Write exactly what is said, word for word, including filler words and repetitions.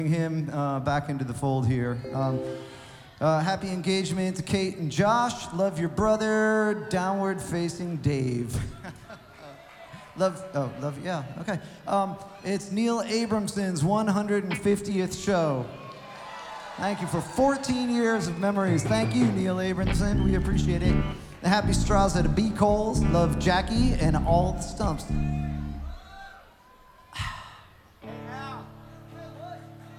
him uh, back into the fold here. Um, uh, happy engagement to Kate and Josh. Love your brother. Downward facing Dave. love, oh, love, yeah, okay. Um, it's Neil Abramson's one hundred fiftieth show. Thank you for fourteen years of memories. Thank you, Neil Abramson. We appreciate it. The Happy Straws at a B. Coles. Love Jackie and all the stumps.